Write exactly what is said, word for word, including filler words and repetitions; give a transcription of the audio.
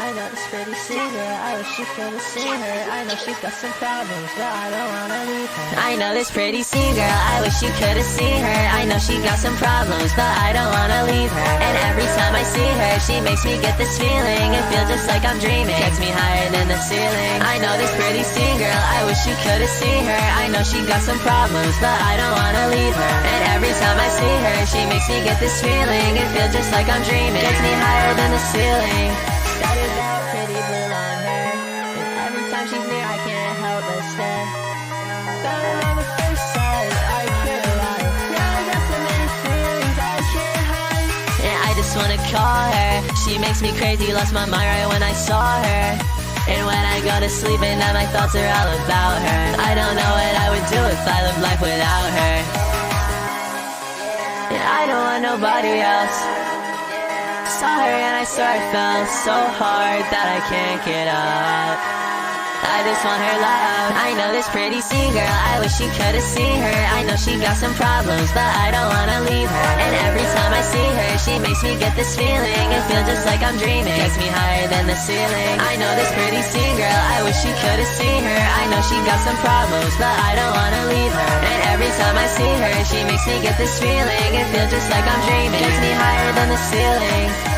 I know this pretty singer, I wish you could have seen her. I know she's got some problems, but I don't wanna leave her. I know this pretty sweet girl, I wish you could have seen her. I know she got some problems, but I don't wanna leave her. And every time I see her, she makes me get this feeling. It feels just like I'm dreaming, gets me higher than the ceiling. I know this pretty sweet girl, I wish you could have seen her. I know she got some problems, but I don't wanna leave her. And every time I see her, she makes me get this feeling. It feels just like I'm dreaming, gets me higher than the ceiling. Started out pretty blue long hair, and every time she's near I can't help but stare. Got it on the first sight, I can't lie. Yeah, I got so many feelings I can't hide. And I just wanna call her, she makes me crazy, lost my mind right when I saw her. And when I go to sleep at night, my thoughts are all about her. I don't know what I would do if I lived life without her. And I don't want nobody else. Saw her and I swear I fell so hard that I can't get up. I just want her love. I know this pretty sea girl, I wish you could have seen her. I know she got some problems, but I don't wanna leave her. And every time I see her, she makes me get this feeling. It feels just like I'm dreaming, gets me higher than the ceiling. I know this pretty sea girl, I wish you could have seen her. I know she got some problems, but I don't wanna leave her. And every time I see her, she makes me get this feeling. It feels just like I'm dreaming, gets me higher than the ceiling.